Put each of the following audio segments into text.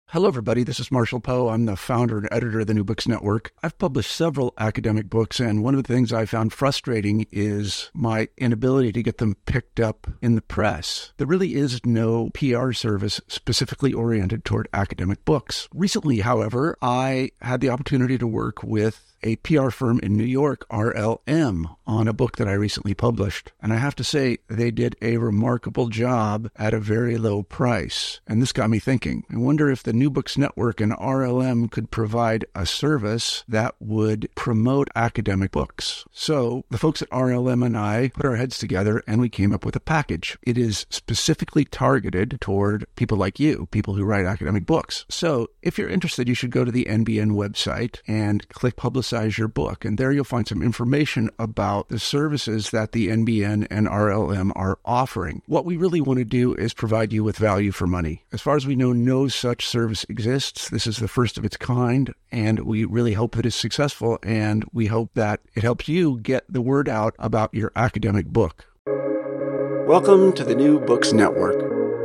Hello, everybody. This is Marshall Poe. I'm the founder and editor of the New Books Network. I've published several academic books, and one of the things I found frustrating is my inability to get them picked up in the press. There really is no PR service specifically oriented toward academic books. Recently, however, I had the opportunity to work with a PR firm in New York, RLM, on a book that I recently published. And I have to say, they did a remarkable job at a very low price. And this got me thinking. I wonder if the New Books Network and RLM could provide a service that would promote academic books. So the folks at RLM and I put our heads together and we came up with a package. It is specifically targeted toward people like you, people who write academic books. So if you're interested, you should go to the NBN website and click Publicize Your Book. And there you'll find some information about the services that the NBN and RLM are offering. What we really want to do is provide you with value for money. As far as we know, no such service exists. This is the first of its kind, and we really hope that it's successful, and we hope that it helps you get the word out about your academic book. Welcome to the New Books Network.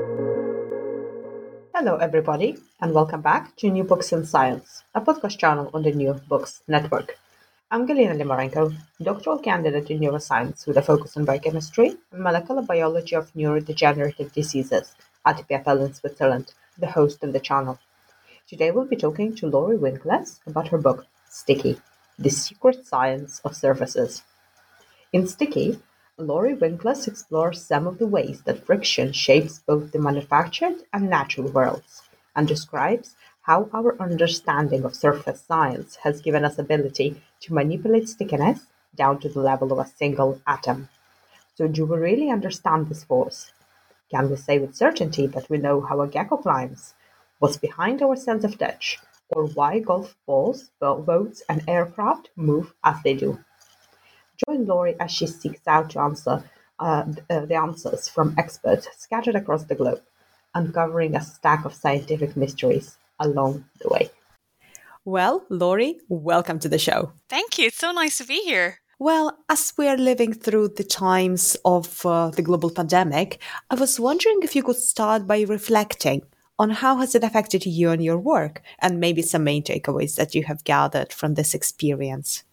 Hello, everybody, and welcome back to New Books in Science, a podcast channel on the New Books Network. I'm Galina Limarenko, doctoral candidate in neuroscience with a focus on biochemistry and molecular biology of neurodegenerative diseases at EPFL in Switzerland, the host of the channel. Today we'll be talking to Laurie Winkless about her book, Sticky, The Secret Science of Surfaces. In Sticky, Laurie Winkless explores some of the ways that friction shapes both the manufactured and natural worlds, and describes how our understanding of surface science has given us ability to manipulate stickiness down to the level of a single atom. So do we really understand this force? Can we say with certainty that we know how a gecko climbs, what's behind our sense of touch, or why golf balls, boats, and aircraft move as they do? Join Laurie as she seeks out to answer the answers from experts scattered across the globe, uncovering a stack of scientific mysteries along the way. Well, Laurie, welcome to the show. Thank you. It's so nice to be here. Well, as we are living through the times of the global pandemic, I was wondering if you could start by reflecting on how has it affected you and your work, and maybe some main takeaways that you have gathered from this experience.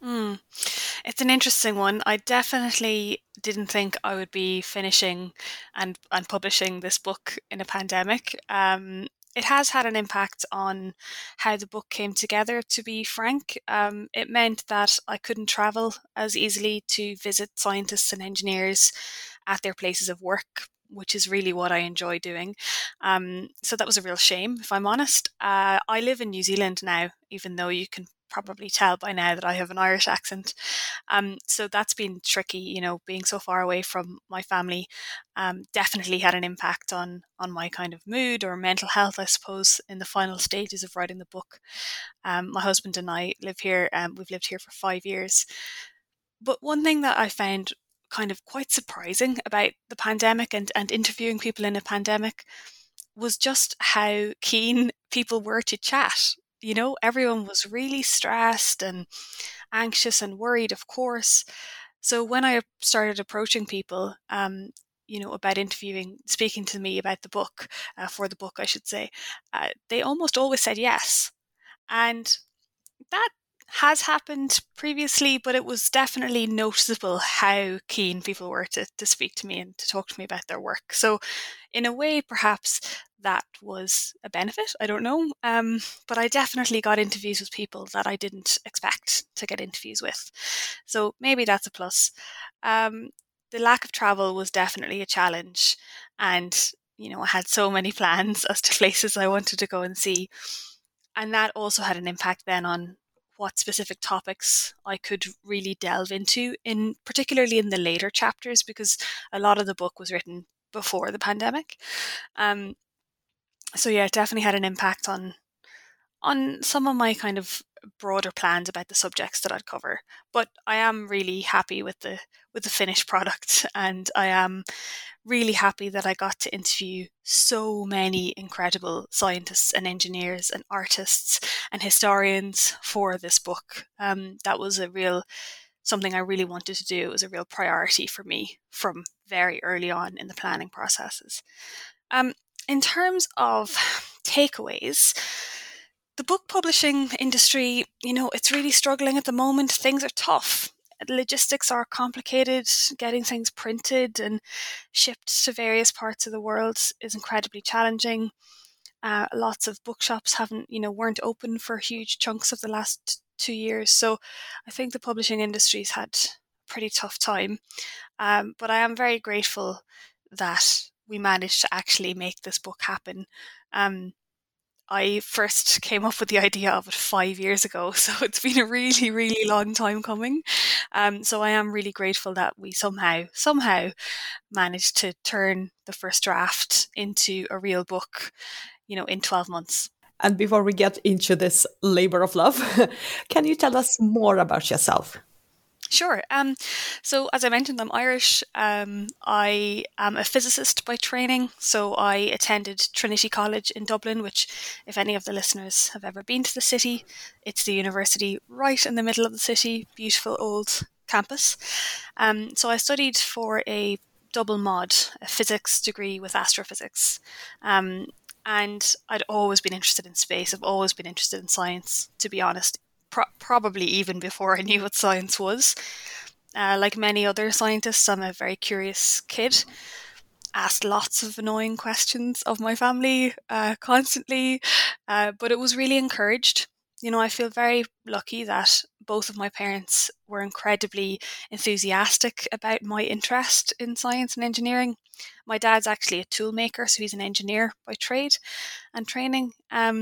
It's an interesting one. I definitely didn't think I would be finishing and publishing this book in a pandemic. It has had an impact on how the book came together, to be frank. It meant that I couldn't travel as easily to visit scientists and engineers at their places of work, which is really what I enjoy doing. So that was a real shame, if I'm honest. I live in New Zealand now, even though you can probably tell by now that I have an Irish accent. So that's been tricky, being so far away from my family definitely had an impact on my kind of mood or mental health, I suppose, in the final stages of writing the book. My husband and I live here, we've lived here for 5 years. But one thing that I found kind of quite surprising about the pandemic and interviewing people in a pandemic was just how keen people were to chat. Everyone was really stressed and anxious and worried, of course. So when I started approaching people, about speaking to me about the book, for the book, I should say, they almost always said yes. And that has happened previously, but it was definitely noticeable how keen people were to speak to me and to talk to me about their work. So in a way, perhaps that was a benefit. I don't know. But I definitely got interviews with people that I didn't expect to get interviews with. So maybe that's a plus. The lack of travel was definitely a challenge. And, I had so many plans as to places I wanted to go and see. And that also had an impact then on what specific topics I could really delve into, particularly in the later chapters, because a lot of the book was written before the pandemic. So yeah, it definitely had an impact on some of my kind of broader plans about the subjects that I'd cover. But I am really happy with the finished product, and I am really happy that I got to interview so many incredible scientists and engineers and artists and historians for this book. That was something I really wanted to do. It was a real priority for me from very early on in the planning processes. In terms of takeaways. The book publishing industry, it's really struggling at the moment. Things are tough. Logistics are complicated. Getting things printed and shipped to various parts of the world is incredibly challenging. Lots of bookshops weren't open for huge chunks of the last 2 years. So I think the publishing industry's had a pretty tough time. But I am very grateful that we managed to actually make this book happen. I first came up with the idea of it 5 years ago, so it's been a really, really long time coming. So I am really grateful that we somehow managed to turn the first draft into a real book, in 12 months. And before we get into this labor of love, can you tell us more about yourself? Sure. So as I mentioned, I'm Irish. I am a physicist by training. So I attended Trinity College in Dublin, which, if any of the listeners have ever been to the city, it's the university right in the middle of the city, beautiful old campus. So I studied for a double mod, a physics degree with astrophysics. And I'd always been interested in space. I've always been interested in science, to be honest. Probably even before I knew what science was. Like many other scientists, I'm a very curious kid. Asked lots of annoying questions of my family constantly, but it was really encouraged. I feel very lucky that both of my parents were incredibly enthusiastic about my interest in science and engineering. My dad's actually a tool maker, so he's an engineer by trade and training.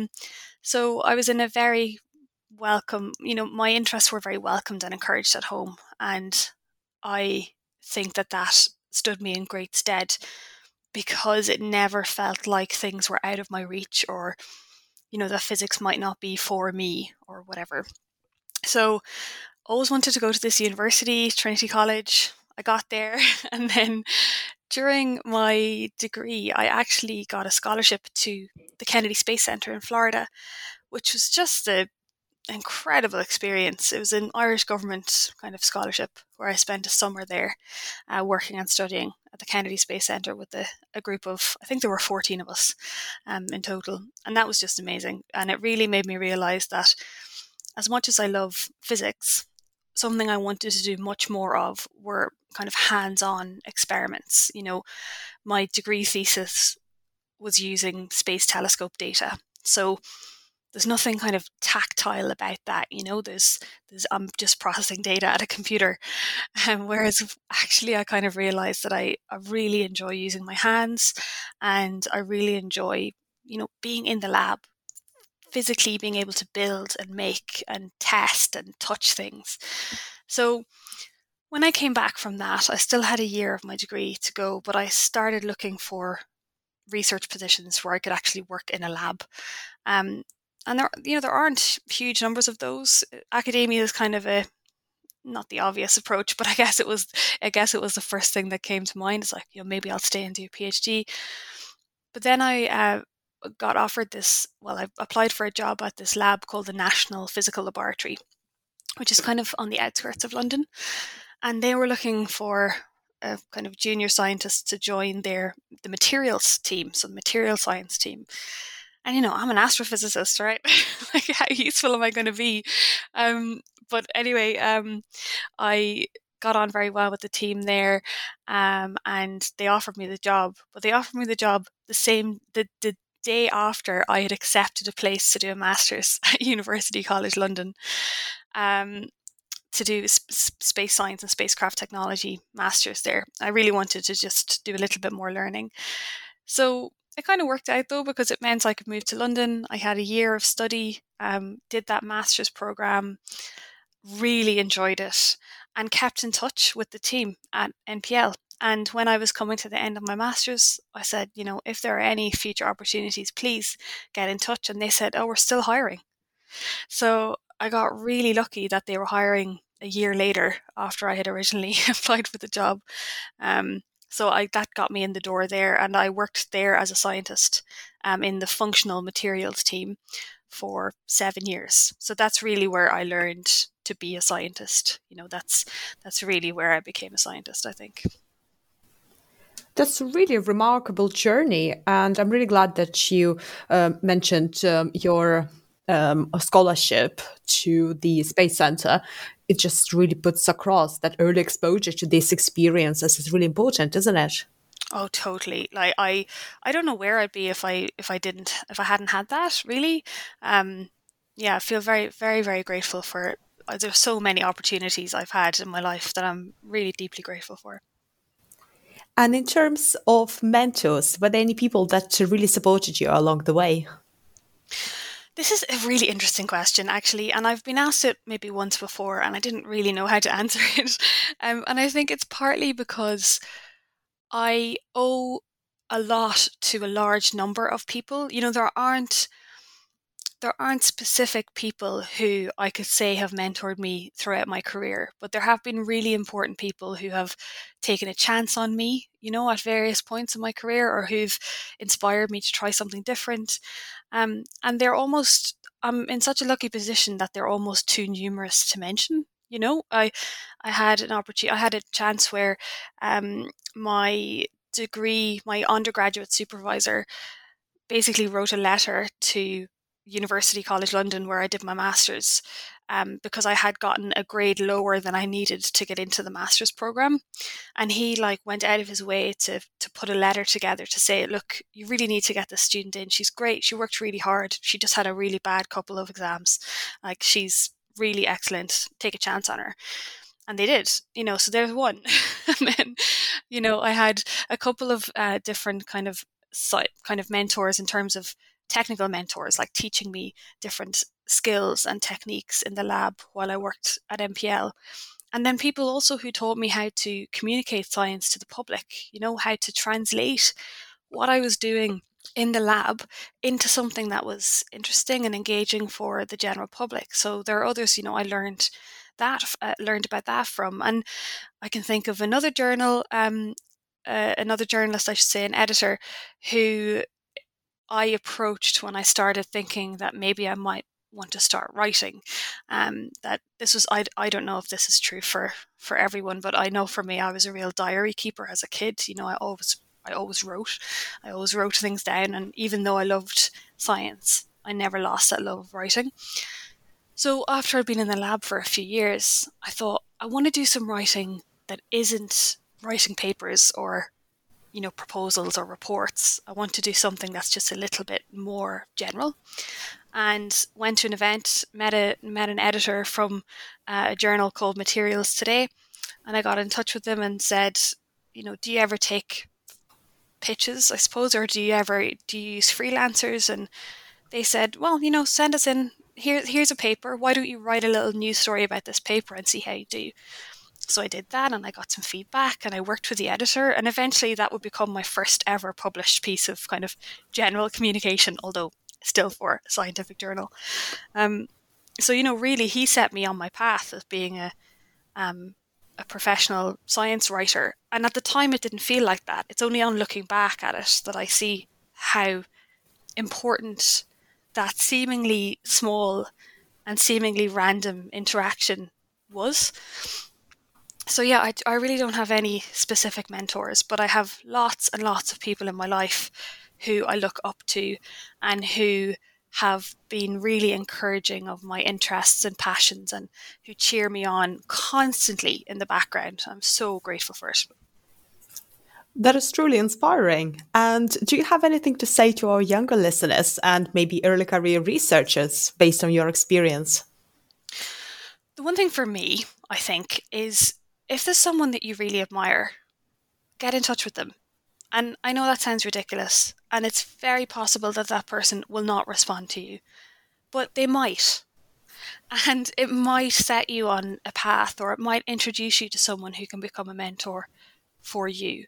So I was in a very welcome, my interests were very welcomed and encouraged at home. And I think that stood me in great stead because it never felt like things were out of my reach or, that physics might not be for me or whatever. So always wanted to go to this university, Trinity College. I got there and then during my degree, I actually got a scholarship to the Kennedy Space Center in Florida, which was just an incredible experience. It was an Irish government kind of scholarship where I spent a summer there working and studying at the Kennedy Space Center with a group of, I think there were 14 of us in total. And that was just amazing. And it really made me realize that as much as I love physics, something I wanted to do much more of were kind of hands-on experiments. My degree thesis was using space telescope data. So there's nothing kind of tactile about that, there's I'm just processing data at a computer. Whereas actually I kind of realized that I really enjoy using my hands and I really enjoy, being in the lab, physically being able to build and make and test and touch things. So when I came back from that, I still had a year of my degree to go, but I started looking for research positions where I could actually work in a lab. And there aren't huge numbers of those. Academia is kind of not the obvious approach, but I guess it was the first thing that came to mind. It's like, maybe I'll stay and do a PhD. But then I got offered I applied for a job at this lab called the National Physical Laboratory, which is kind of on the outskirts of London. And they were looking for a kind of junior scientist to join the materials team, so the material science team. And, I'm an astrophysicist, right? Like, how useful am I going to be? But anyway, I got on very well with the team there, and they offered me the job. But they offered me the job the day after I had accepted a place to do a master's at University College London, to do space science and spacecraft technology master's there. I really wanted to just do a little bit more learning. So it kind of worked out though, because it meant I could move to London. I had a year of study, did that master's program, really enjoyed it, and kept in touch with the team at NPL. And when I was coming to the end of my master's, I said, if there are any future opportunities, please get in touch. And they said, oh, we're still hiring. So I got really lucky that they were hiring a year later after I had originally applied for the job. So that got me in the door there, and I worked there as a scientist in the functional materials team for 7 years. So that's really where I learned to be a scientist. That's really where I became a scientist, I think. That's a really remarkable journey. And I'm really glad that you mentioned your scholarship to the Space Center. It just really puts across that early exposure to these experiences is really important, isn't it? Oh, totally. Like I don't know where I'd be if I hadn't had that, really. Um, yeah, I feel very, very, very grateful for it. There's so many opportunities I've had in my life that I'm really deeply grateful for. And in terms of mentors, were there any people that really supported you along the way? This is a really interesting question, actually, and I've been asked it maybe once before, and I didn't really know how to answer it. And I think it's partly because I owe a lot to a large number of people. You know, there aren't specific people who I could say have mentored me throughout my career, but there have been really important people who have taken a chance on me, you know, at various points in my career, or who've inspired me to try something different. And I'm in such a lucky position that they're almost too numerous to mention. You know, I had an opportunity, I had a chance where my my undergraduate supervisor basically wrote a letter to University College London, where I did my master's, because I had gotten a grade lower than I needed to get into the master's program. And he like went out of his way to put a letter together to say, look, you really need to get this student in. She's great. She worked really hard. She just had a really bad couple of exams. Like, she's really excellent. Take a chance on her. And they did, you know, so there's one. And then, you know, I had a couple of different kind of mentors in terms of technical mentors, like teaching me different skills and techniques in the lab while I worked at MPL. And then people also who taught me how to communicate science to the public, you know, how to translate what I was doing in the lab into something that was interesting and engaging for the general public. So there are others, you know, I learned about that from. And I can think of another journalist, I should say, an editor, who I approached when I started thinking that maybe I might want to start writing. That this was, I don't know if this is true for everyone, but I know for me, I was a real diary keeper as a kid. You know, I always wrote. I always wrote things down, and even though I loved science, I never lost that love of writing. So after I'd been in the lab for a few years, I thought, I want to do some writing that isn't writing papers or, you know, proposals or reports. I want to do something that's just a little bit more general. And went to an event, met an editor from a journal called Materials Today, and I got in touch with them and said, you know, do you ever take pitches, I suppose, or do you use freelancers? And they said, well, you know, send us in. Here's a paper. Why don't you write a little news story about this paper and see how you do? So I did that, and I got some feedback, and I worked with the editor, and eventually that would become my first ever published piece of kind of general communication, although still for a scientific journal. So, you know, really he set me on my path of being a professional science writer. And at the time it didn't feel like that. It's only on looking back at it that I see how important that seemingly small and seemingly random interaction was. So yeah, I really don't have any specific mentors, but I have lots and lots of people in my life who I look up to and who have been really encouraging of my interests and passions, and who cheer me on constantly in the background. I'm so grateful for it. That is truly inspiring. And do you have anything to say to our younger listeners and maybe early career researchers based on your experience? The one thing for me, I think, is if there's someone that you really admire, get in touch with them. And I know that sounds ridiculous, and it's very possible that that person will not respond to you, but they might. And it might set you on a path, or it might introduce you to someone who can become a mentor for you.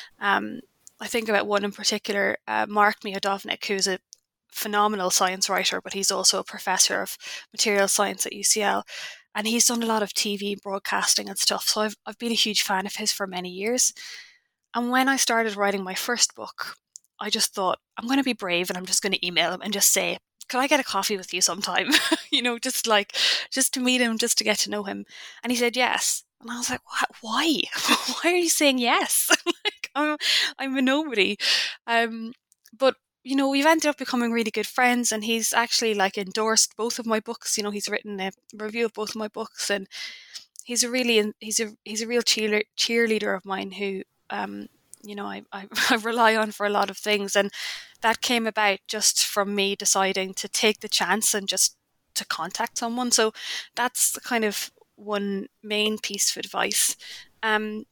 I think about one in particular, Mark Miodovnik, who's a phenomenal science writer, but he's also a professor of material science at UCL. And he's done a lot of TV broadcasting and stuff. So I've been a huge fan of his for many years. And when I started writing my first book, I just thought, I'm going to be brave and I'm just going to email him and just say, could I get a coffee with you sometime? You know, just to meet him, just to get to know him. And he said yes. And I was like, why? Why are you saying yes? Like, I'm a nobody. But we've ended up becoming really good friends, and he's actually like endorsed both of my books. He's written a review of both of my books, and he's a real cheerleader of mine who I rely on for a lot of things, and that came about just from me deciding to take the chance and just to contact someone. So that's the kind of one main piece of advice. And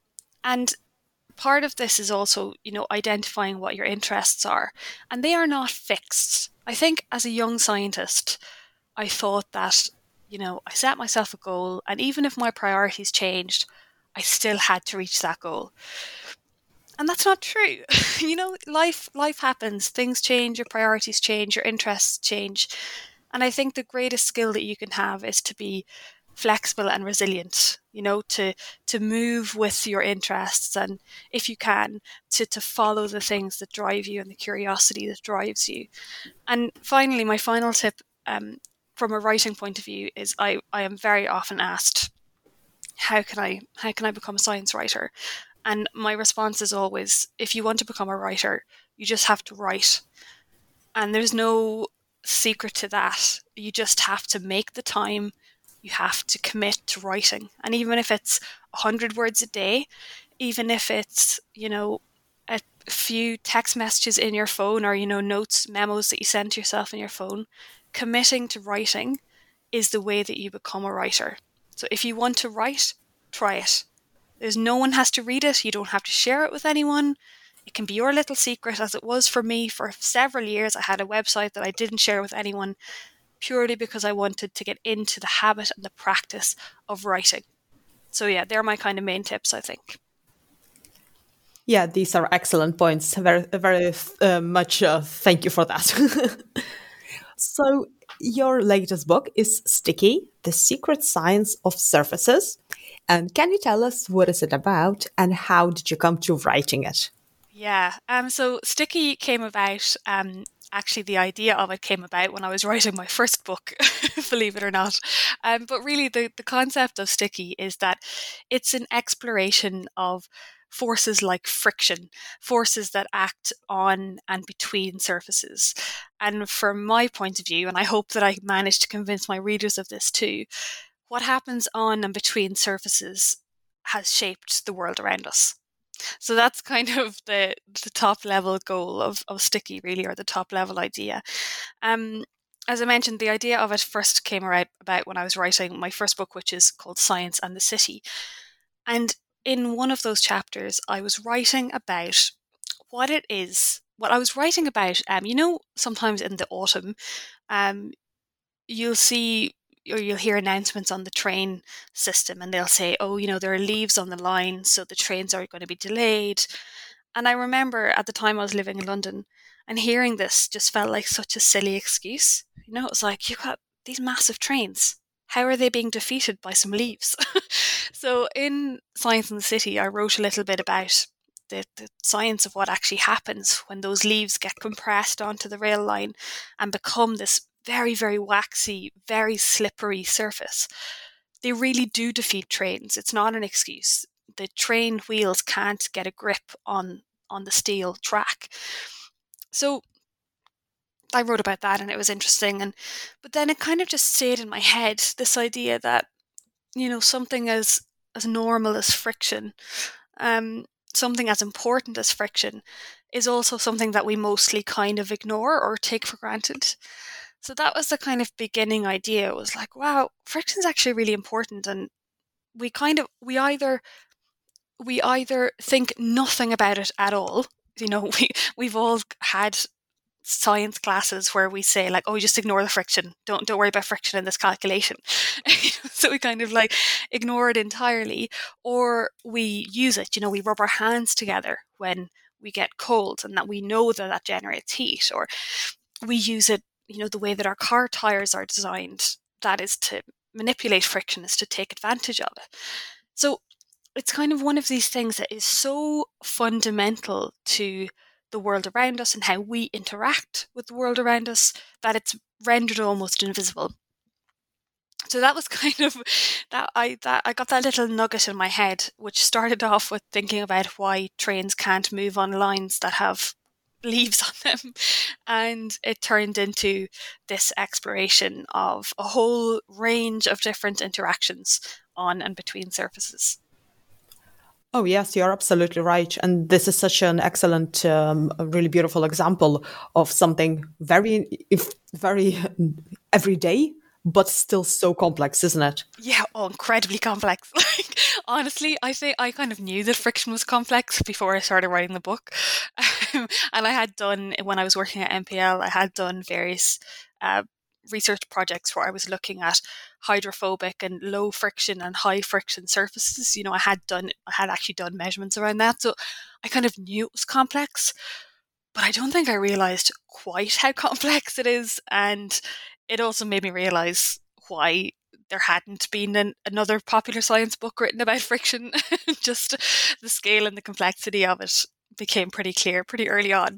part of this is also, identifying what your interests are, and they are not fixed. I think as a young scientist, I thought that, I set myself a goal, and even if my priorities changed, I still had to reach that goal. And that's not true. Life happens, things change, your priorities change, your interests change. And I think the greatest skill that you can have is to be flexible and resilient, to move with your interests, and if you can, to follow the things that drive you and the curiosity that drives you. And finally, my final tip from a writing point of view is I am very often asked, how can I become a science writer? And my response is always, if you want to become a writer, you just have to write. And there's no secret to that. You just have to make the time. You have to commit to writing. And even if it's 100 words a day, even if it's, a few text messages in your phone, or, notes, memos that you send to yourself in your phone, committing to writing is the way that you become a writer. So if you want to write, try it. No one has to read it. You don't have to share it with anyone. It can be your little secret, as it was for me for several years. I had a website that I didn't share with anyone, purely because I wanted to get into the habit and the practice of writing. So yeah, they're my kind of main tips, I think. Yeah, these are excellent points. Very, very much thank you for that. So your latest book is Sticky, The Secret Science of Surfaces. And can you tell us what is it about and how did you come to writing it? Yeah, so Sticky came about, actually the idea of it came about when I was writing my first book, believe it or not. But really the concept of Sticky is that it's an exploration of forces like friction, forces that act on and between surfaces. And from my point of view, and I hope that I managed to convince my readers of this too, what happens on and between surfaces has shaped the world around us. So that's kind of the top level goal of Sticky, really, or the top level idea. As I mentioned, the idea of it first came about when I was writing my first book, which is called Science and the City. And in one of those chapters, I was writing about what I was writing about. Sometimes in the autumn, you'll see or you'll hear announcements on the train system, and they'll say, oh, there are leaves on the line, so the trains are going to be delayed. And I remember at the time I was living in London, and hearing this just felt like such a silly excuse. It was like, you've got these massive trains. How are they being defeated by some leaves? So in Science in the City, I wrote a little bit about the science of what actually happens when those leaves get compressed onto the rail line and become this very, very waxy, very slippery surface. They really do defeat trains. It's not an excuse. The train wheels can't get a grip on the steel track. So I wrote about that, and it was interesting. But then it kind of just stayed in my head, this idea that, something as normal as friction, something as important as friction, is also something that we mostly kind of ignore or take for granted. So that was the kind of beginning idea. It was like, wow, friction is actually really important, and we either think nothing about it at all. We've all had science classes where we say like, oh, just ignore the friction. Don't worry about friction in this calculation. So we kind of like ignore it entirely, or we use it. We rub our hands together when we get cold, and that we know that generates heat, or we use it, the way that our car tires are designed, that is to manipulate friction, is to take advantage of it. So it's kind of one of these things that is so fundamental to the world around us and how we interact with the world around us that it's rendered almost invisible. So that was kind of I got that little nugget in my head, which started off with thinking about why trains can't move on lines that have leaves on them, and it turned into this exploration of a whole range of different interactions on and between surfaces. Oh, yes, you're absolutely right. And this is such an excellent, a really beautiful example of something very everyday, but still so complex, isn't it? Yeah, incredibly complex. Like, honestly, I think I kind of knew that friction was complex before I started writing the book. And I had done, when I was working at MPL, I had done various research projects where I was looking at hydrophobic and low friction and high friction surfaces. I had actually done measurements around that. So I kind of knew it was complex, but I don't think I realized quite how complex it is. And it also made me realize why there hadn't been another popular science book written about friction. Just the scale and the complexity of it became pretty clear pretty early on.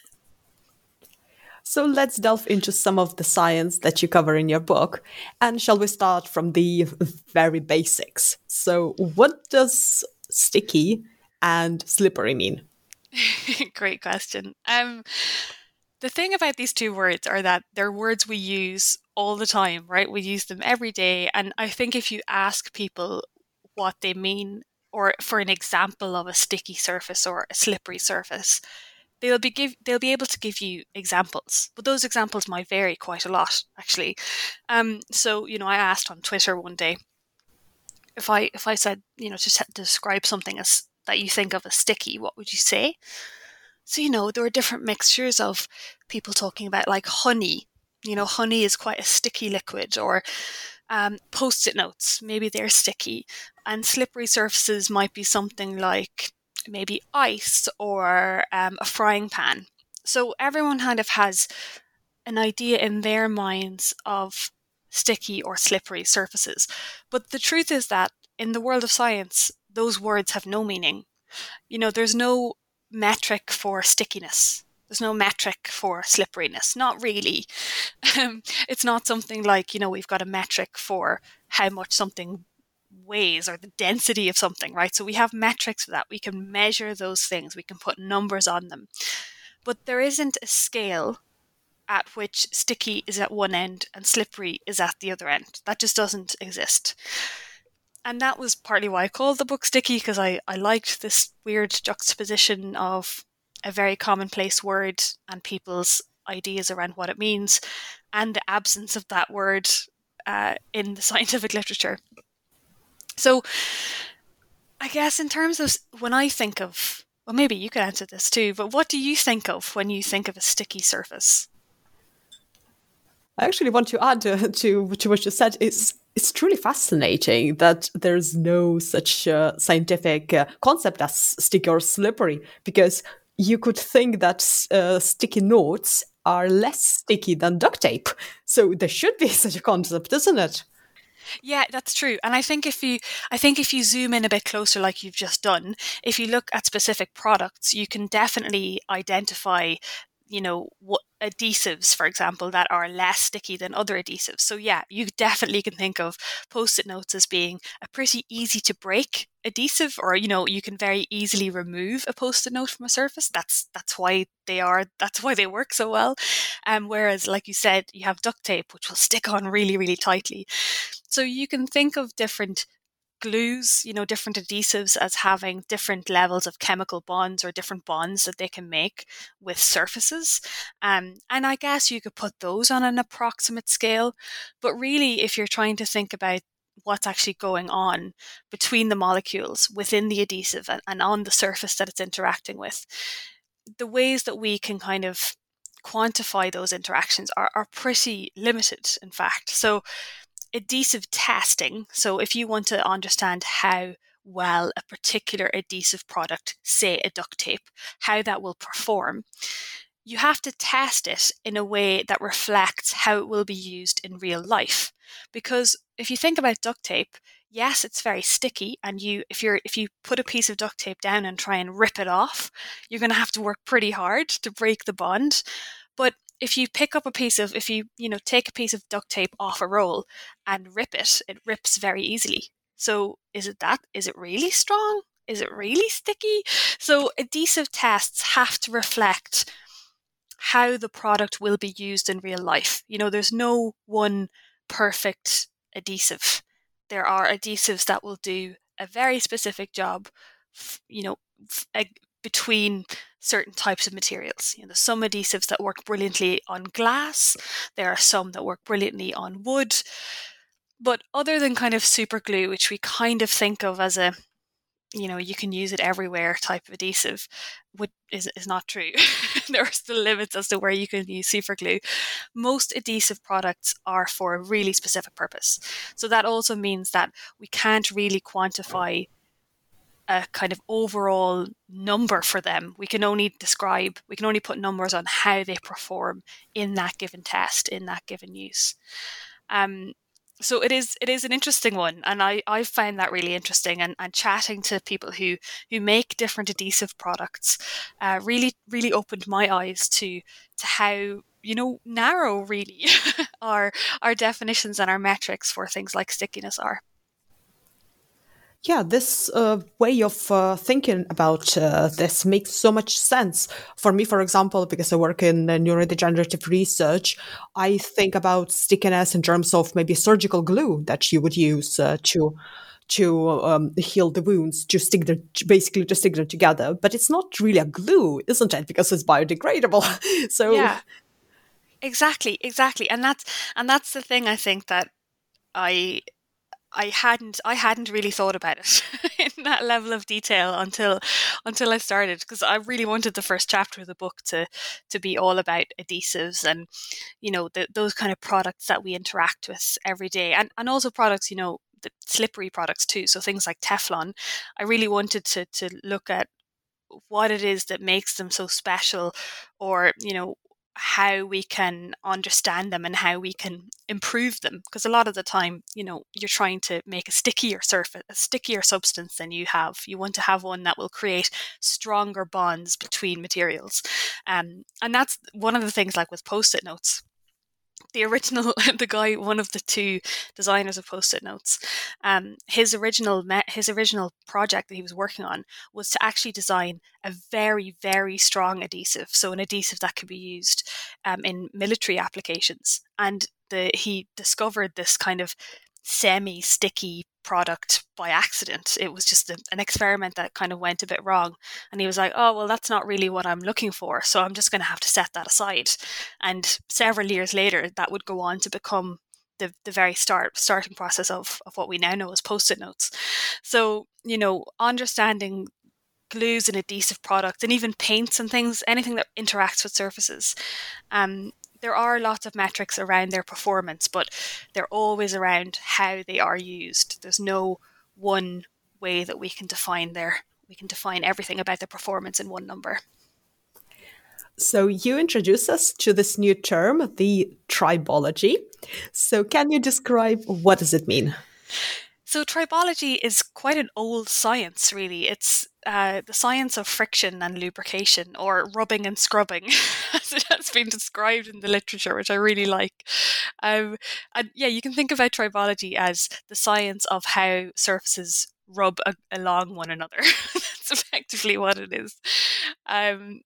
So let's delve into some of the science that you cover in your book. And shall we start from the very basics? So what does sticky and slippery mean? Great question. The thing about these two words are that they're words we use all the time, right? We use them every day. And I think if you ask people what they mean, or for an example of a sticky surface or a slippery surface, they'll be able to give you examples, but those examples might vary quite a lot, actually. So I asked on Twitter one day, if I said, to describe something as that you think of as sticky, what would you say? So, there were different mixtures of people talking about, like, honey. Honey is quite a sticky liquid, or Post-it notes, maybe they're sticky. And slippery surfaces might be something like maybe ice or a frying pan. So everyone kind of has an idea in their minds of sticky or slippery surfaces. But the truth is that in the world of science, those words have no meaning. There's no metric for stickiness. There's no metric for slipperiness. Not really. It's not something like, we've got a metric for how much something weighs or the density of something, right? So we have metrics for that. We can measure those things. We can put numbers on them. But there isn't a scale at which sticky is at one end and slippery is at the other end. That just doesn't exist. And that was partly why I called the book Sticky, because I liked this weird juxtaposition of a very commonplace word and people's ideas around what it means, and the absence of that word in the scientific literature. So I guess in terms of when I think of, well, maybe you could answer this too, but what do you think of when you think of a sticky surface? I actually want to add to what you said. It's truly fascinating that there's no such scientific concept as sticky or slippery, because you could think that sticky notes are less sticky than duct tape. So there should be such a concept, isn't it? Yeah, that's true. And I think if you zoom in a bit closer, like you've just done, if you look at specific products, you can definitely identify what adhesives, for example, that are less sticky than other adhesives. So yeah, you definitely can think of Post-it notes as being a pretty easy to break adhesive, or you can very easily remove a Post-it note from a surface. That's why they work so well. Whereas, like you said, you have duct tape, which will stick on really, really tightly. So you can think of different glues, different adhesives as having different levels of chemical bonds or different bonds that they can make with surfaces. And I guess you could put those on an approximate scale. But really, if you're trying to think about what's actually going on between the molecules within the adhesive and on the surface that it's interacting with, the ways that we can kind of quantify those interactions are pretty limited, in fact. So adhesive testing. So if you want to understand how well a particular adhesive product, say a duct tape, how that will perform, you have to test it in a way that reflects how it will be used in real life. Because if you think about duct tape, yes, it's very sticky, and if you put a piece of duct tape down and try and rip it off, you're going to have to work pretty hard to break the bond. But if you pick up if you take a piece of duct tape off a roll and rip it, it rips very easily. So is it really strong? Is it really sticky? So adhesive tests have to reflect how the product will be used in real life. There's no one perfect adhesive. There are adhesives that will do a very specific job, between certain types of materials. There's some adhesives that work brilliantly on glass. There are some that work brilliantly on wood. But other than kind of super glue, which we kind of think of as a, you can use it everywhere type of adhesive, is not true. There are still limits as to where you can use super glue. Most adhesive products are for a really specific purpose. So that also means that we can't really quantify a kind of overall number for them. We can only put numbers on how they perform in that given test, in that given use. So it is an interesting one, and I find that really interesting. And chatting to people who make different adhesive products really opened my eyes to how narrow really our definitions and our metrics for things like stickiness are. Yeah, this way of thinking about this makes so much sense. For me, for example, because I work in neurodegenerative research, I think about stickiness in terms of maybe surgical glue that you would use to heal the wounds, to stick them together. But it's not really a glue, isn't it? Because it's biodegradable. So yeah, exactly, and that's the thing. I think that I hadn't really thought about it in that level of detail until I started, because I really wanted the first chapter of the book to be all about adhesives and those kind of products that we interact with every day, and also products, the slippery products too, so things like Teflon. I really wanted to look at what it is that makes them so special, or how we can understand them and how we can improve them, because a lot of the time you're trying to make a stickier substance than you have. You want to have one that will create stronger bonds between materials, and that's one of the things, like with post-it notes. The guy, one of the two designers of post-it notes, his original project that he was working on was to actually design a very, very strong adhesive. So an adhesive that could be used in military applications. And he discovered this kind of semi-sticky product by accident. It was just an experiment that kind of went a bit wrong, and he was like, oh well, that's not really what I'm looking for, so I'm just going to have to set that aside. And several years later, that would go on to become the very starting process of what we now know as post-it notes. So understanding glues and adhesive products, and even paints and things, anything that interacts with surfaces, there are lots of metrics around their performance, but they're always around how they are used. There's no one way that we can define everything about their performance in one number. So you introduced us to this new term, the tribology. So can you describe what does it mean? So tribology is quite an old science, really. It's the science of friction and lubrication, or rubbing and scrubbing, as it has been described in the literature, which I really like. And yeah, you can think about tribology as the science of how surfaces rub along one another. That's effectively what it is. And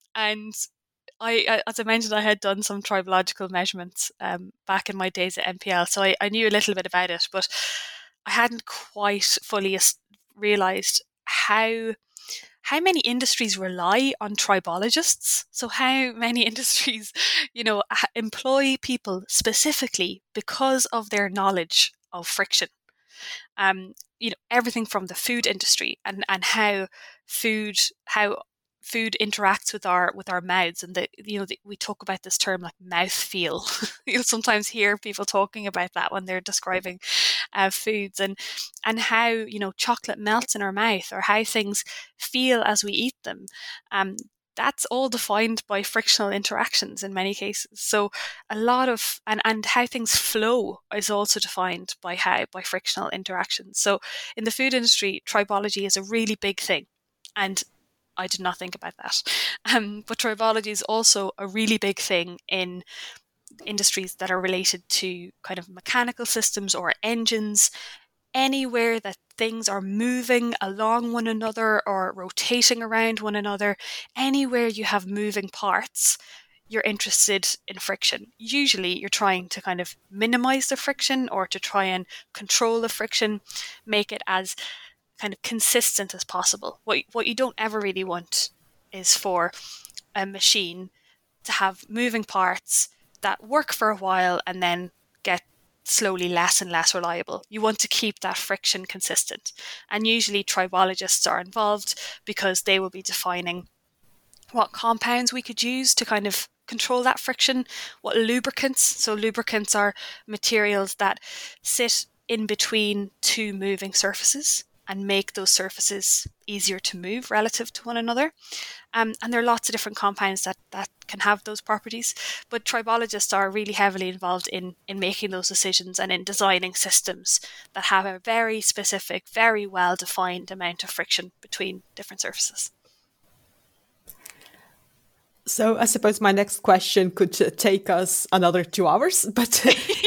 I, as I mentioned, I had done some tribological measurements back in my days at NPL, so I knew a little bit about it, but I hadn't quite fully realised how many industries rely on tribologists. So how many industries, employ people specifically because of their knowledge of friction. Everything from the food industry and how food interacts with our mouths, and we talk about this term like mouth feel. You'll sometimes hear people talking about that when they're describing foods, and how chocolate melts in our mouth, or how things feel as we eat them. That's all defined by frictional interactions in many cases. So a lot of and how things flow is also defined by frictional interactions. So in the food industry, tribology is a really big thing, and I did not think about that. But tribology is also a really big thing in industries that are related to kind of mechanical systems or engines. Anywhere that things are moving along one another or rotating around one another, anywhere you have moving parts, you're interested in friction. Usually you're trying to kind of minimize the friction or to try and control the friction, make it as kind of consistent as possible. What you don't ever really want is for a machine to have moving parts that work for a while and then get slowly less and less reliable. You want to keep that friction consistent. And usually tribologists are involved because they will be defining what compounds we could use to kind of control that friction, what lubricants. So lubricants are materials that sit in between two moving surfaces and make those surfaces easier to move relative to one another. And there are lots of different compounds that can have those properties. But tribologists are really heavily involved in making those decisions and in designing systems that have a very specific, very well-defined amount of friction between different surfaces. So I suppose my next question could take us another 2 hours, but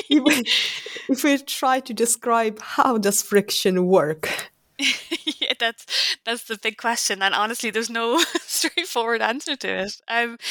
if we try to describe how does friction work? Yeah, that's the big question, and honestly, there's no straightforward answer to it.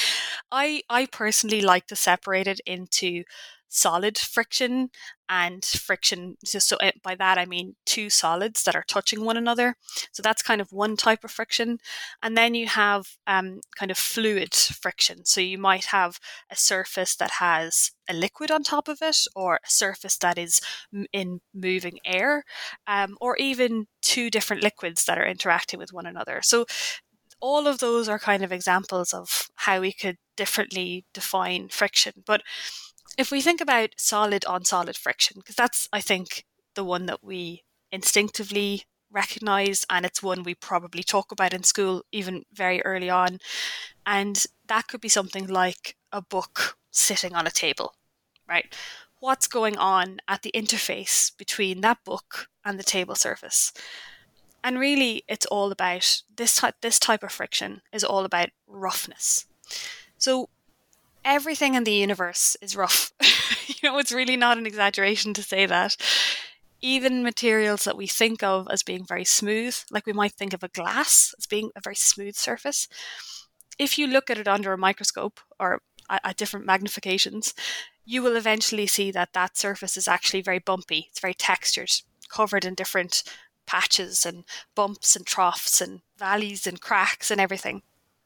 I personally like to separate it into solid friction and friction. So by that I mean two solids that are touching one another. So that's kind of one type of friction, and then you have kind of fluid friction. So you might have a surface that has a liquid on top of it, or a surface that is in moving air, or even two different liquids that are interacting with one another. So all of those are kind of examples of how we could differently define friction. But if we think about solid on solid friction, because that's, I think, the one that we instinctively recognize, and it's one we probably talk about in school even very early on. And that could be something like a book sitting on a table, right? What's going on at the interface between that book and the table surface? And really, it's all about this type of friction is all about roughness. So everything in the universe is rough. It's really not an exaggeration to say that. Even materials that we think of as being very smooth, like we might think of a glass as being a very smooth surface, if you look at it under a microscope or at different magnifications, you will eventually see that that surface is actually very bumpy. It's very textured, covered in different patches and bumps and troughs and valleys and cracks and everything.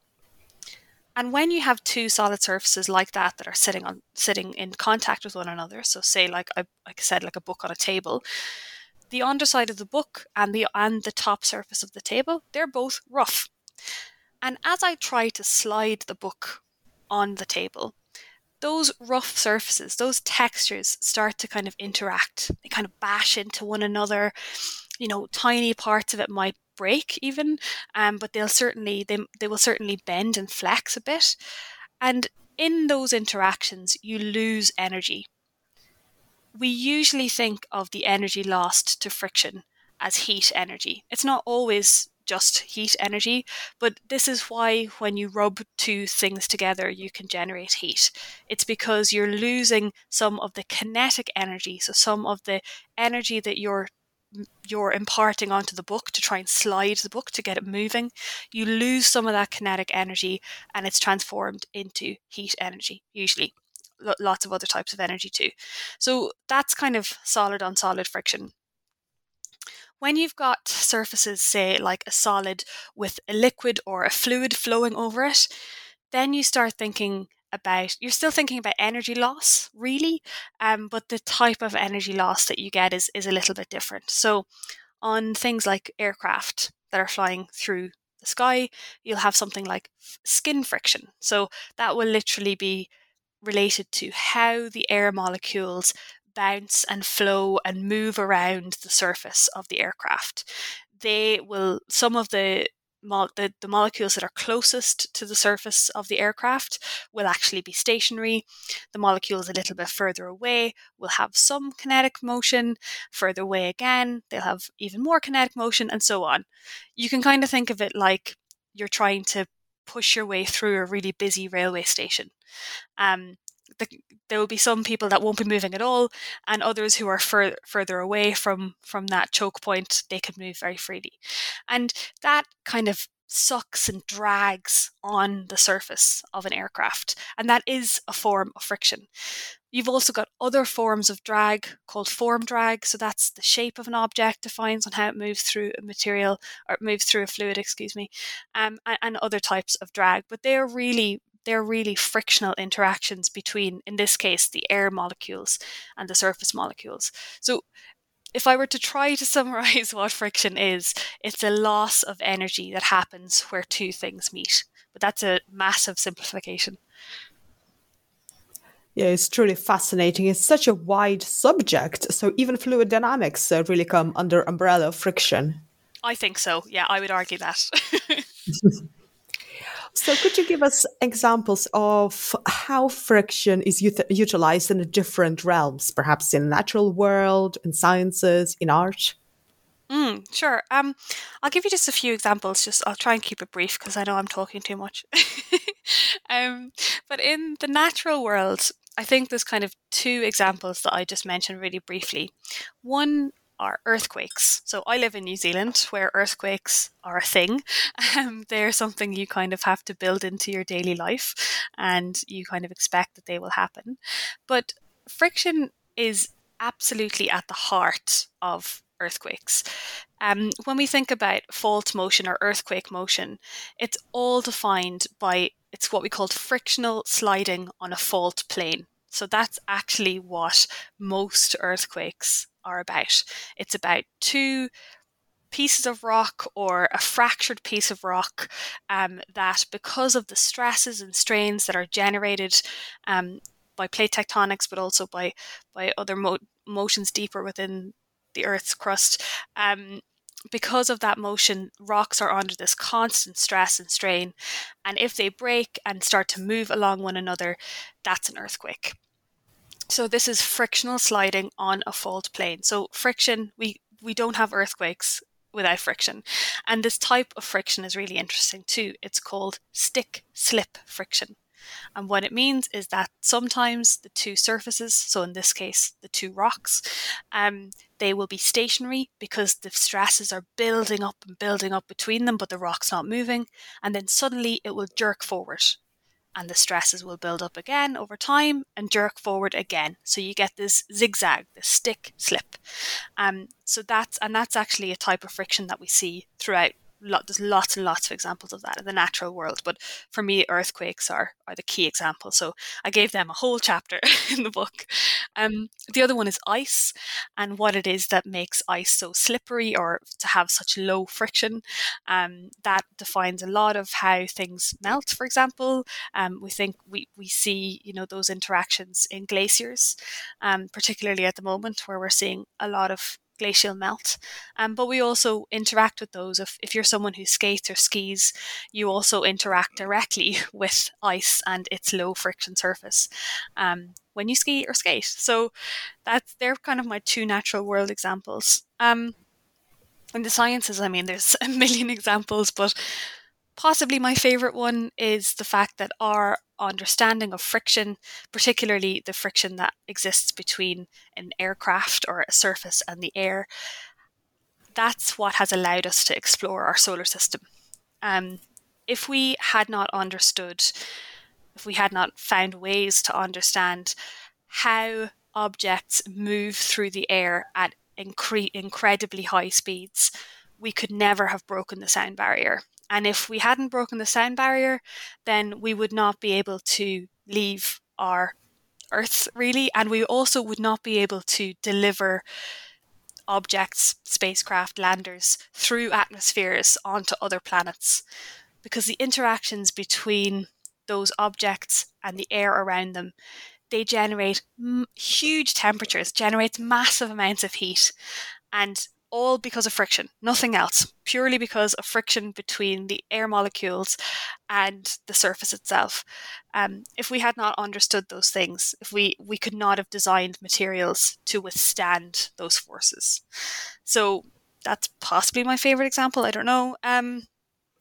And when you have two solid surfaces like that are sitting in contact with one another, so say like I said, like a book on a table, the underside of the book and the top surface of the table, they're both rough. And as I try to slide the book on the table, those rough surfaces, those textures start to kind of interact. They kind of bash into one another. Tiny parts of it might break even, but they will certainly bend and flex a bit. And in those interactions, you lose energy. We usually think of the energy lost to friction as heat energy. It's not always just heat energy, but this is why when you rub two things together, you can generate heat. It's because you're losing some of the kinetic energy, so some of the energy that you're imparting onto the book to try and slide the book to get it moving. You lose some of that kinetic energy and it's transformed into heat energy, usually. Lots of other types of energy too. So that's kind of solid on solid friction. When you've got surfaces, say like a solid with a liquid or a fluid flowing over it, then you start thinking you're still thinking about energy loss, really, but the type of energy loss that you get is a little bit different. So on things like aircraft that are flying through the sky, you'll have something like skin friction. So that will literally be related to how the air molecules bounce and flow and move around the surface of the aircraft. Some of the molecules that are closest to the surface of the aircraft will actually be stationary. The molecules a little bit further away will have some kinetic motion. Further away again, they'll have even more kinetic motion, and so on. You can kind of think of it like you're trying to push your way through a really busy railway station. There will be some people that won't be moving at all, and others who are further away from that choke point, they can move very freely. And that kind of sucks and drags on the surface of an aircraft, and that is a form of friction. You've also got other forms of drag called form drag. So that's the shape of an object defines on how it moves through a material, or it moves through a fluid, and other types of drag. But they're really frictional interactions between, in this case, the air molecules and the surface molecules. So if I were to try to summarize what friction is, it's a loss of energy that happens where two things meet. But that's a massive simplification. Yeah, it's truly fascinating. It's such a wide subject. So even fluid dynamics really come under umbrella of friction. I think so. Yeah, I would argue that. So could you give us examples of how friction is utilized in the different realms, perhaps in the natural world, in sciences, in art? Sure. I'll give you just a few examples. I'll try and keep it brief because I know I'm talking too much. But in the natural world, I think there's kind of two examples that I just mentioned really briefly. One are earthquakes. So I live in New Zealand, where earthquakes are a thing. They're something you kind of have to build into your daily life, and you kind of expect that they will happen. But friction is absolutely at the heart of earthquakes. When we think about fault motion or earthquake motion, it's all defined by, it's what we call frictional sliding on a fault plane. So that's actually what most earthquakes are about. It's about two pieces of rock or a fractured piece of rock that, because of the stresses and strains that are generated by plate tectonics, but also by other motions deeper within the Earth's crust, because of that motion, rocks are under this constant stress and strain. And if they break and start to move along one another, that's an earthquake. So this is frictional sliding on a fault plane. So friction, we don't have earthquakes without friction. And this type of friction is really interesting too. It's called stick-slip friction. And what it means is that sometimes the two surfaces, so in this case, the two rocks, they will be stationary because the stresses are building up and building up between them, but the rock's not moving. And then suddenly it will jerk forward, and the stresses will build up again over time and jerk forward again. So you get this zigzag, this stick slip. So that's actually a type of friction that we see throughout. There's lots and lots of examples of that in the natural world, but for me, earthquakes are the key example. So I gave them a whole chapter in the book. The other one is ice, and what it is that makes ice so slippery or to have such low friction. That defines a lot of how things melt, for example. We see, those interactions in glaciers, particularly at the moment where we're seeing a lot of glacial melt. But we also interact with those. If you're someone who skates or skis, you also interact directly with ice and its low friction surface when you ski or skate. So they're kind of my two natural world examples. In the sciences, there's a million examples, but possibly my favorite one is the fact that our understanding of friction, particularly the friction that exists between an aircraft or a surface and the air, that's what has allowed us to explore our solar system. If we had not found ways to understand how objects move through the air at incredibly high speeds, we could never have broken the sound barrier. And if we hadn't broken the sound barrier, then we would not be able to leave our Earth, really. And we also would not be able to deliver objects, spacecraft, landers through atmospheres onto other planets. Because the interactions between those objects and the air around them, they generate huge temperatures, generates massive amounts of heat. And all because of friction, nothing else, purely because of friction between the air molecules and the surface itself. If we had not understood those things, if we could not have designed materials to withstand those forces. So that's possibly my favorite example. I don't know.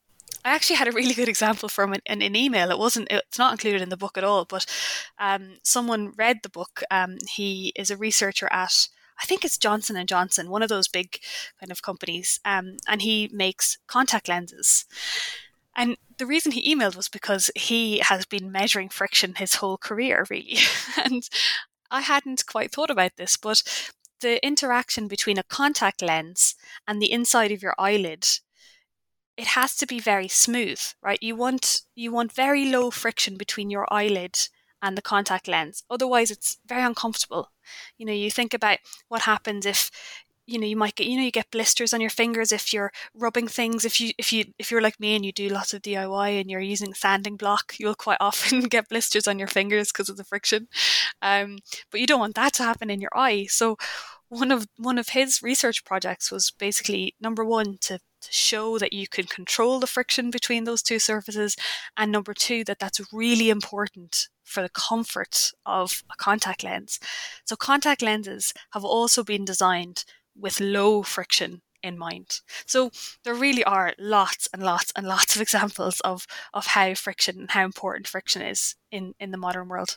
I actually had a really good example from an email. It's not included in the book at all, but someone read the book. He is a researcher at, I think it's Johnson & Johnson, one of those big kind of companies, and he makes contact lenses. And the reason he emailed was because he has been measuring friction his whole career, really. And I hadn't quite thought about this, but the interaction between a contact lens and the inside of your eyelid, it has to be very smooth, right? You want very low friction between your eyelid and the contact lens. Otherwise, it's very uncomfortable. You think about what happens if you might get, you get blisters on your fingers if you're rubbing things. If you're like me and you do lots of DIY and you're using sanding block, you'll quite often get blisters on your fingers because of the friction. But you don't want that to happen in your eye. So one of his research projects was basically, number one, to show that you can control the friction between those two surfaces, and number two, that's really important for the comfort of a contact lens. So contact lenses have also been designed with low friction in mind. So there really are lots and lots and lots of examples of how friction and how important friction is in the modern world.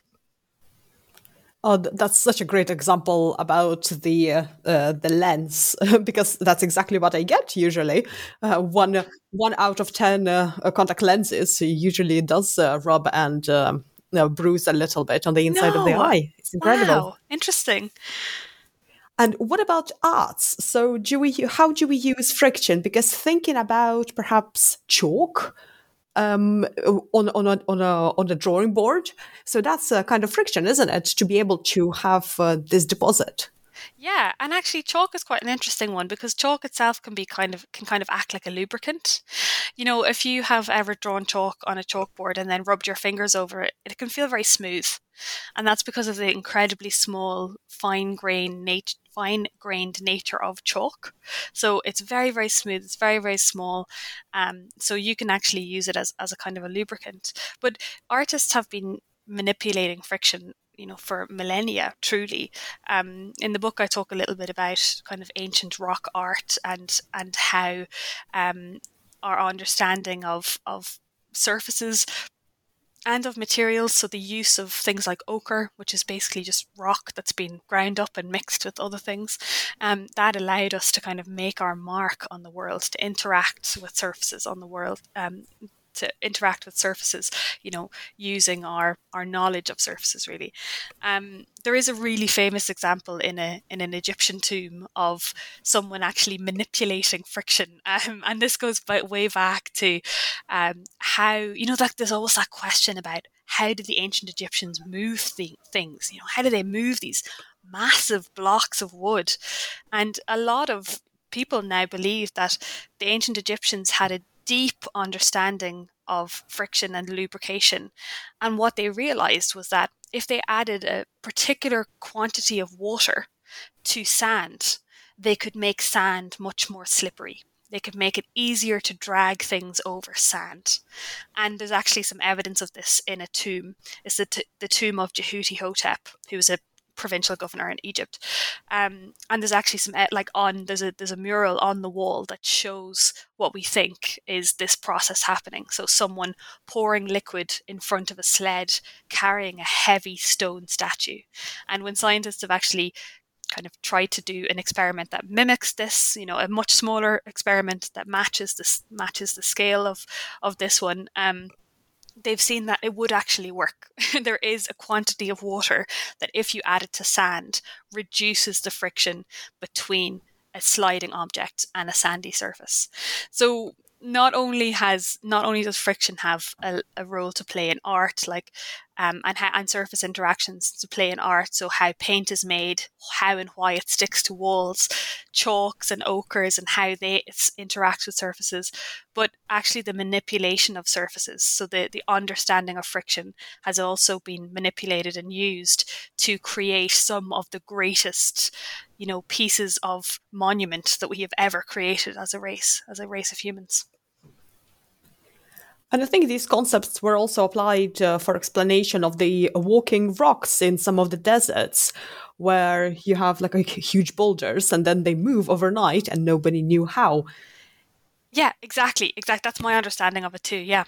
Oh, that's such a great example about the lens, because that's exactly what I get usually. One out of 10 contact lenses usually does rub and bruise a little bit on the inside of the eye. It's incredible. Wow, interesting. And what about arts? So how do we use friction? Because thinking about perhaps chalk on a drawing board, so that's a kind of friction, isn't it, to be able to have this deposit? Yeah, and actually chalk is quite an interesting one, because chalk itself can kind of act like a lubricant. If you have ever drawn chalk on a chalkboard and then rubbed your fingers over it, it can feel very smooth. And that's because of the incredibly small, fine-grained nature of chalk. So it's very, very smooth. It's very, very small. So you can actually use it as a kind of a lubricant. But artists have been manipulating friction for millennia, truly. In the book, I talk a little bit about kind of ancient rock art and how our understanding of surfaces and of materials, so the use of things like ochre, which is basically just rock that's been ground up and mixed with other things, that allowed us to kind of make our mark on the world, to interact with surfaces on the world, using our knowledge of surfaces, really. There is a really famous example in an Egyptian tomb of someone actually manipulating friction, and this goes way back to how, there's always that question about how did the ancient Egyptians move things? How do they move these massive blocks of wood? And a lot of people now believe that the ancient Egyptians had a deep understanding of friction and lubrication. And what they realized was that if they added a particular quantity of water to sand, they could make sand much more slippery. They could make it easier to drag things over sand. And there's actually some evidence of this in a tomb. It's the tomb of Jehuti-Hotep, who was a provincial governor in Egypt, and there's actually some there's a mural on the wall that shows what we think is this process happening. So someone pouring liquid in front of a sled carrying a heavy stone statue. And when scientists have actually kind of tried to do an experiment that mimics this, a much smaller experiment that matches the scale of this one, they've seen that it would actually work. There is a quantity of water that, if you add it to sand, reduces the friction between a sliding object and a sandy surface. So not only does friction have a role to play in art, and surface interactions to play in art, so how paint is made, how and why it sticks to walls, chalks and ochres and how they interact with surfaces, but actually the manipulation of surfaces. So the understanding of friction has also been manipulated and used to create some of the greatest, pieces of monument that we have ever created as a race of humans. And I think these concepts were also applied for explanation of the walking rocks in some of the deserts, where you have huge boulders and then they move overnight and nobody knew how. Yeah, exactly. That's my understanding of it too. Yeah.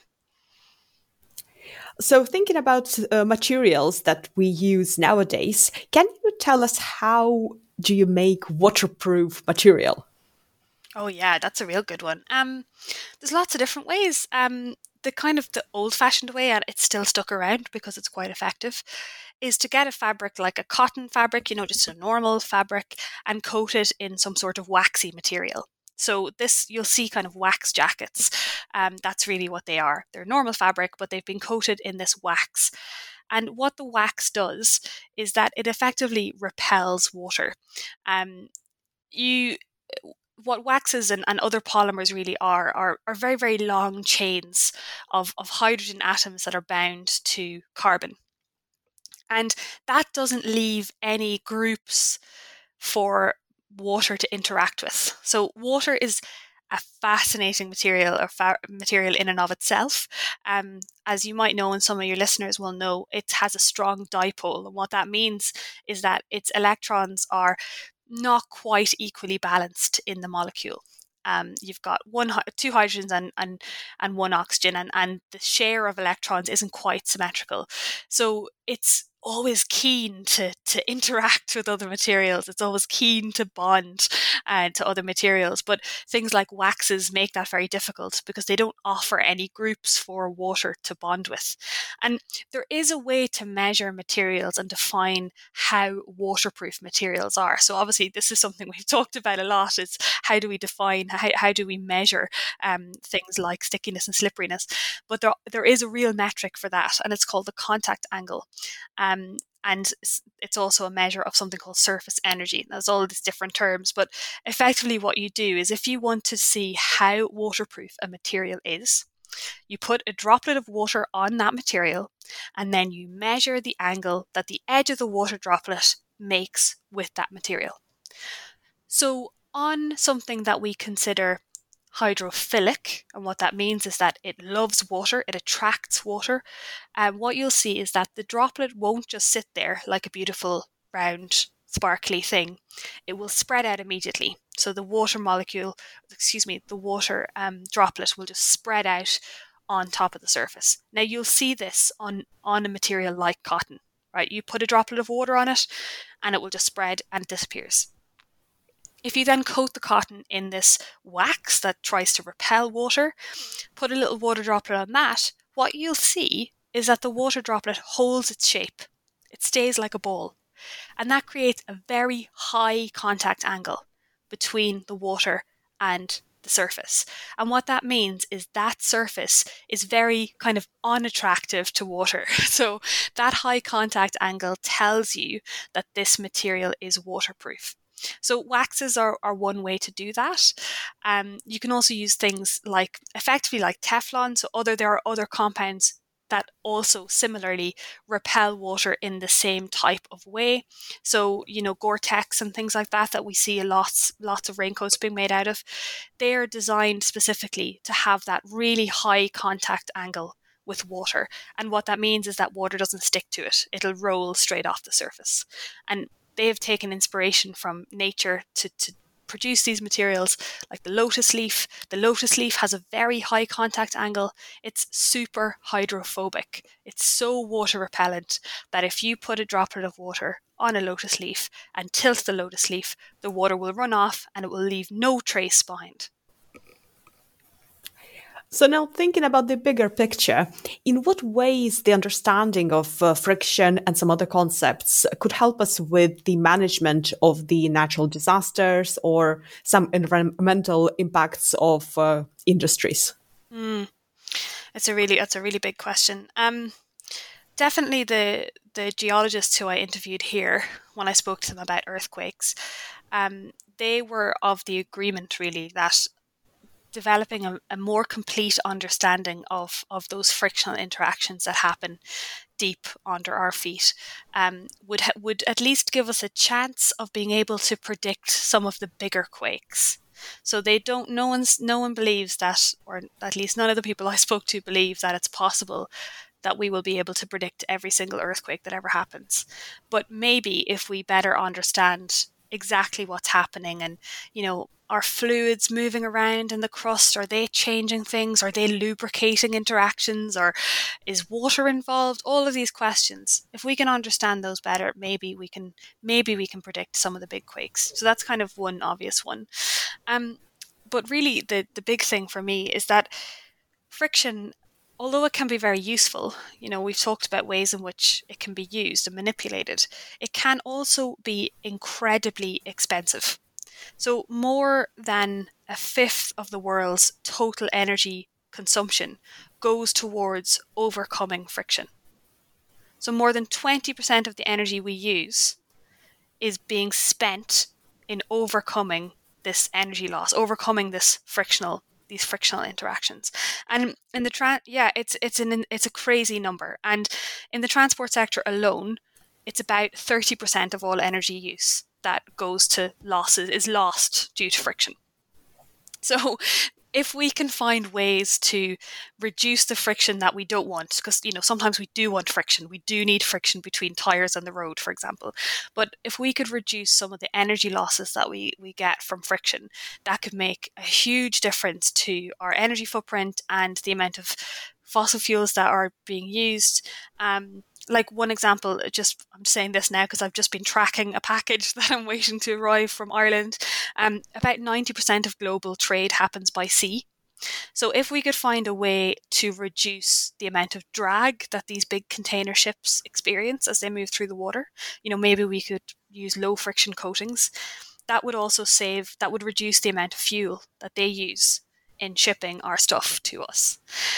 So, thinking about materials that we use nowadays, can you tell us how do you make waterproof material? Oh yeah, that's a real good one. There's lots of different ways. The kind of the old-fashioned way, and it's still stuck around because it's quite effective, is to get a fabric like a cotton fabric, just a normal fabric, and coat it in some sort of waxy material. So this, you'll see kind of wax jackets. That's really what they are. They're normal fabric, but they've been coated in this wax. And what the wax does is that it effectively repels water. Um, you what waxes and other polymers really are very, very long chains of hydrogen atoms that are bound to carbon. And that doesn't leave any groups for water to interact with. So water is a fascinating material or material in and of itself. As you might know, and some of your listeners will know, it has a strong dipole. And what that means is that its electrons are not quite equally balanced in the molecule. You've got two hydrogens and one oxygen, and the share of electrons isn't quite symmetrical. So it's always keen to interact with other materials. It's always keen to bond to other materials. But things like waxes make that very difficult because they don't offer any groups for water to bond with. And there is a way to measure materials and define how waterproof materials are. So obviously this is something we've talked about a lot. It's how do we define, how do we measure things like stickiness and slipperiness? But there is a real metric for that, and it's called the contact angle. And it's also a measure of something called surface energy. There's all these different terms, but effectively what you do is if you want to see how waterproof a material is, you put a droplet of water on that material, and then you measure the angle that the edge of the water droplet makes with that material. So on something that we consider hydrophilic, and what that means is that it loves water, it attracts water, what you'll see is that the droplet won't just sit there like a beautiful round sparkly thing. It will spread out immediately. So the water droplet will just spread out on top of the surface. Now you'll see this on a material like cotton, right? You put a droplet of water on it and it will just spread and it disappears. If you then coat the cotton in this wax that tries to repel water, put a little water droplet on that, what you'll see is that the water droplet holds its shape. It stays like a ball. And that creates a very high contact angle between the water and the surface. And what that means is that surface is very kind of unattractive to water. So that high contact angle tells you that this material is waterproof. So waxes are one way to do that. You can also use things like effectively like Teflon. So there are other compounds that also similarly repel water in the same type of way. So, Gore-Tex and things like that we see lots of raincoats being made out of, they are designed specifically to have that really high contact angle with water. And what that means is that water doesn't stick to it. It'll roll straight off the surface. And they have taken inspiration from nature to produce these materials like the lotus leaf. The lotus leaf has a very high contact angle. It's super hydrophobic. It's so water repellent that if you put a droplet of water on a lotus leaf and tilt the lotus leaf, the water will run off and it will leave no trace behind. So now thinking about the bigger picture, in what ways the understanding of friction and some other concepts could help us with the management of the natural disasters or some environmental impacts of industries? That's a really big question. Definitely the geologists who I interviewed here, when I spoke to them about earthquakes, they were of the agreement really that developing a more complete understanding of those frictional interactions that happen deep under our feet would at least give us a chance of being able to predict some of the bigger quakes. So no one believes that, or at least none of the people I spoke to believe that it's possible that we will be able to predict every single earthquake that ever happens. But maybe if we better understand exactly what's happening. And, are fluids moving around in the crust? Are they changing things? Are they lubricating interactions? Or is water involved? All of these questions. If we can understand those better, maybe we can predict some of the big quakes. So that's kind of one obvious one. But really, the big thing for me is that friction, although it can be very useful, we've talked about ways in which it can be used and manipulated, it can also be incredibly expensive. So more than a fifth of the world's total energy consumption goes towards overcoming friction. So more than 20% of the energy we use is being spent in overcoming this energy loss, overcoming these frictional interactions. And in the it's a crazy number. And in the transport sector alone, it's about 30% of all energy use that goes to is lost due to friction. So if we can find ways to reduce the friction that we don't want, because sometimes we do want friction, we do need friction between tires on the road, for example. But if we could reduce some of the energy losses that we get from friction, that could make a huge difference to our energy footprint and the amount of fossil fuels that are being used. Like one example, I'm saying this now because I've just been tracking a package that I'm waiting to arrive from Ireland. About 90% of global trade happens by sea. So if we could find a way to reduce the amount of drag that these big container ships experience as they move through the water, maybe we could use low friction coatings. That would reduce the amount of fuel that they use in shipping our stuff to us.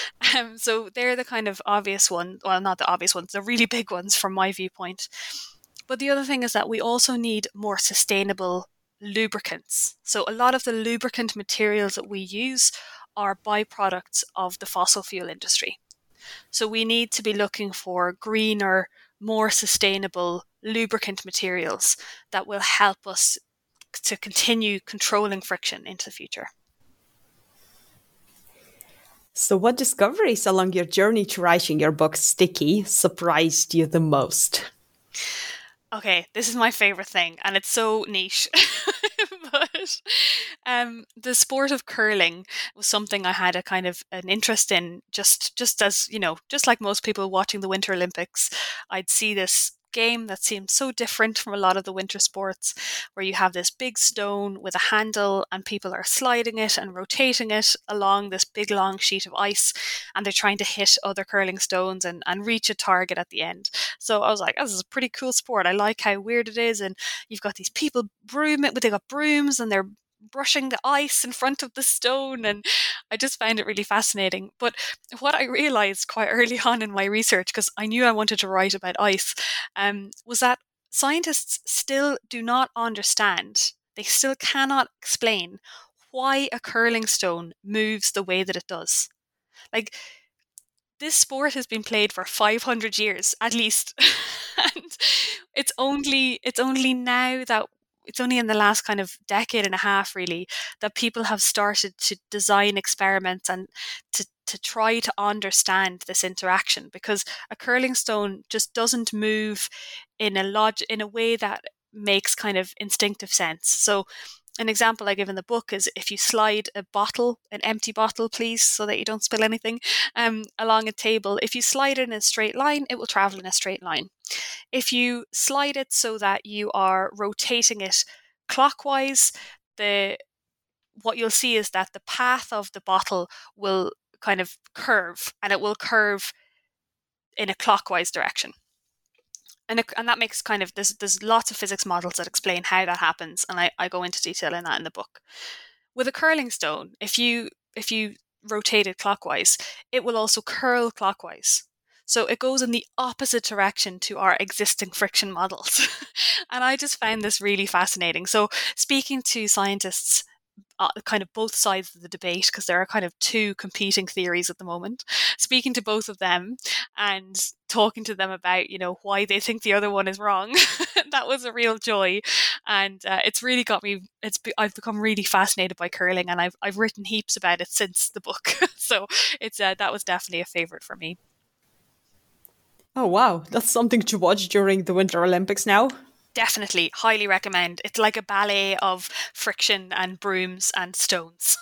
So they're the kind of obvious ones, well, not the obvious ones, the really big ones from my viewpoint. But the other thing is that we also need more sustainable lubricants. So a lot of the lubricant materials that we use are byproducts of the fossil fuel industry. So we need to be looking for greener, more sustainable lubricant materials that will help us to continue controlling friction into the future. So what discoveries along your journey to writing your book, Sticky, surprised you the most? Okay, this is my favorite thing, and it's so niche. But the sport of curling was something I had a kind of an interest in, just as, just like most people watching the Winter Olympics. I'd see this game that seemed so different from a lot of the winter sports, where you have this big stone with a handle and people are sliding it and rotating it along this big long sheet of ice, and they're trying to hit other curling stones and reach a target at the end. So I was like, oh, this is a pretty cool sport. I like how weird it is, and you've got these people they got brooms and they're brushing the ice in front of the stone, and I just found it really fascinating. But what I realized quite early on in my research, because I knew I wanted to write about ice, was that scientists still do not understand, they still cannot explain why a curling stone moves the way that it does. Like, this sport has been played for 500 years at least. And it's only now that it's only in the last kind of decade and a half, really, that people have started to design experiments and to try to understand this interaction, because a curling stone just doesn't move in a way that makes kind of instinctive sense. So an example I give in the book is if you slide an empty bottle, please, so that you don't spill anything, along a table. If you slide it in a straight line, it will travel in a straight line. If you slide it so that you are rotating it clockwise, what you'll see is that the path of the bottle will kind of curve, and it will curve in a clockwise direction. And that makes kind of, there's lots of physics models that explain how that happens, and I go into detail in that in the book. With a curling stone, if you rotate it clockwise, it will also curl clockwise. So it goes in the opposite direction to our existing friction models. And I just found this really fascinating. So speaking to scientists, kind of both sides of the debate, because there are kind of two competing theories at the moment, speaking to both of them and talking to them about, why they think the other one is wrong, that was a real joy. And it's really got me, I've become really fascinated by curling, and I've written heaps about it since the book. So it's that was definitely a favorite for me. Oh, wow. That's something to watch during the Winter Olympics now. Definitely, highly recommend. It's like a ballet of friction and brooms and stones.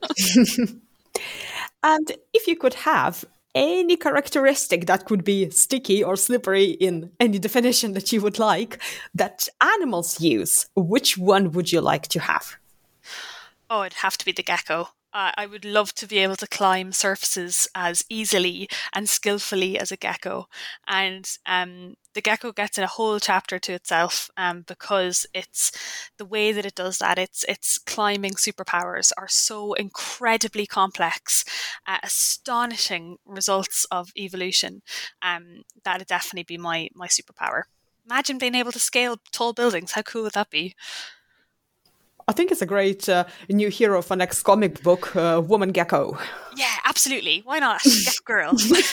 And if you could have any characteristic that could be sticky or slippery in any definition that you would like that animals use, which one would you like to have? Oh, it'd have to be the gecko. I would love to be able to climb surfaces as easily and skillfully as a gecko. And the gecko gets in a whole chapter to itself because it's the way that it does that. Its climbing superpowers are so incredibly complex, astonishing results of evolution. That'd definitely be my superpower. Imagine being able to scale tall buildings. How cool would that be? I think it's a great new hero for next comic book, Woman Gecko. Yeah, absolutely. Why not? Gecko girl.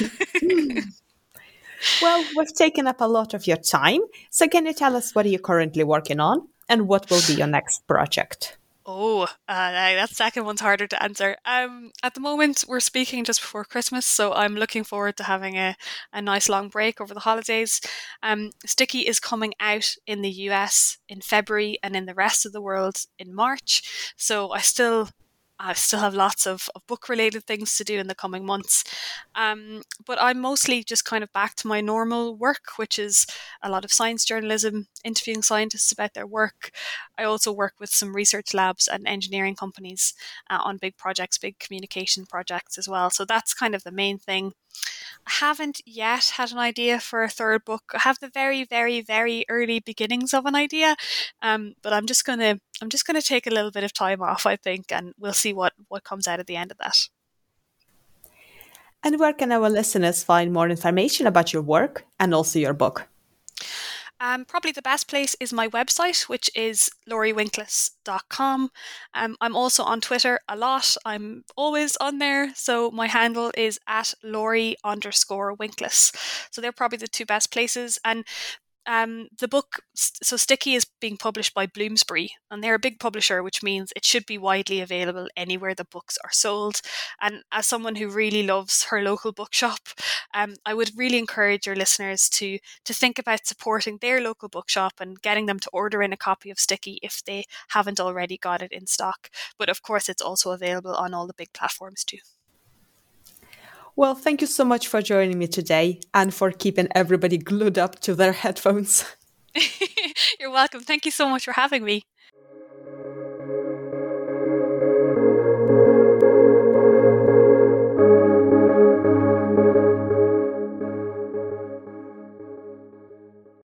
Well, we've taken up a lot of your time. So can you tell us what are you currently working on and what will be your next project? Oh, that second one's harder to answer. At the moment, we're speaking just before Christmas, so I'm looking forward to having a nice long break over the holidays. Sticky is coming out in the US in February and in the rest of the world in March. So I still have lots of book related things to do in the coming months. But I'm mostly just kind of back to my normal work, which is a lot of science journalism, interviewing scientists about their work. I also work with some research labs and engineering companies on big projects, big communication projects as well. So that's kind of the main thing. I haven't yet had an idea for a third book. I have the very, very, very early beginnings of an idea, but I'm just gonna take a little bit of time off, I think, and we'll see what comes out at the end of that. And where can our listeners find more information about your work and also your book? Probably the best place is my website, which is lauriewinkles.com. I'm also on Twitter a lot. I'm always on there. So my handle is at Laurie_Winkles. So they're probably the two best places. And the book, so Sticky, is being published by Bloomsbury, and they're a big publisher, which means it should be widely available anywhere the books are sold. And as someone who really loves her local bookshop, I would really encourage your listeners to think about supporting their local bookshop and getting them to order in a copy of Sticky if they haven't already got it in stock. But of course, it's also available on all the big platforms too. Well, thank you so much for joining me today and for keeping everybody glued up to their headphones. You're welcome. Thank you so much for having me.